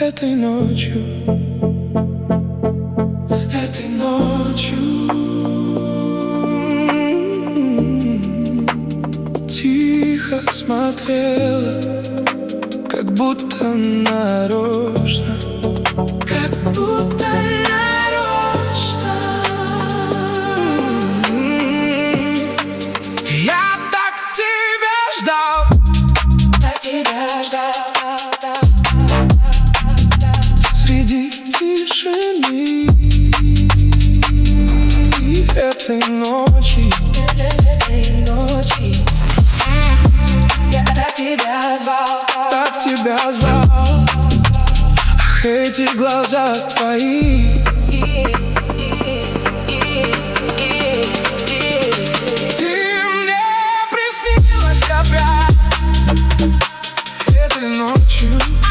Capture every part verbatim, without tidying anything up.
Этой ночью, этой ночью тихо смотрела, как будто нарочно, как будто нарочно. Я так тебя ждал, так тебя ждал. Среди тишины этой ночи, этой ночи я так тебя звал, так тебя звал. Ах, эти глаза твои, ты мне приснилась опять этой ночью.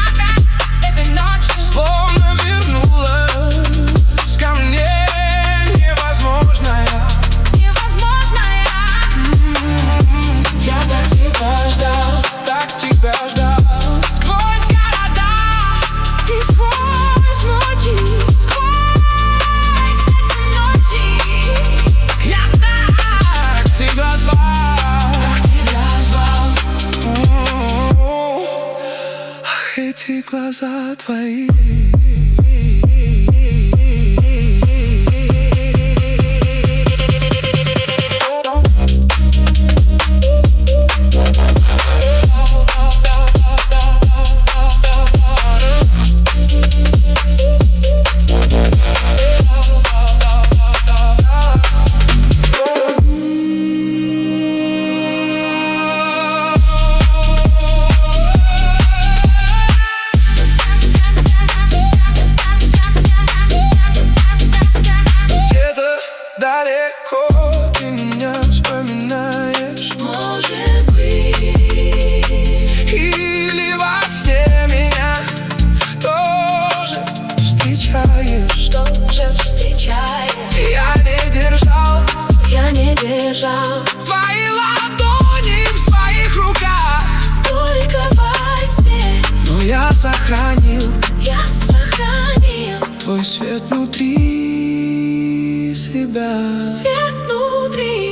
Словно вернулась ко мне невозможная, невозможная. М-м-м. Я так тебя ждал, так тебя ждал. Сквозь города и сквозь ночи, сквозь эти ночи. Я так тебя звал, так тебя звал. М-м-м. Ах, эти глаза твои. Далеко ты меня вспоминаешь, может быть, или во сне меня тоже встречаешь, тоже встречаешь. Я не держал, я не держал твои ладони в своих руках, только во сне. Но я сохранил, я сохранил твой свет внутри себя. Свет внутри.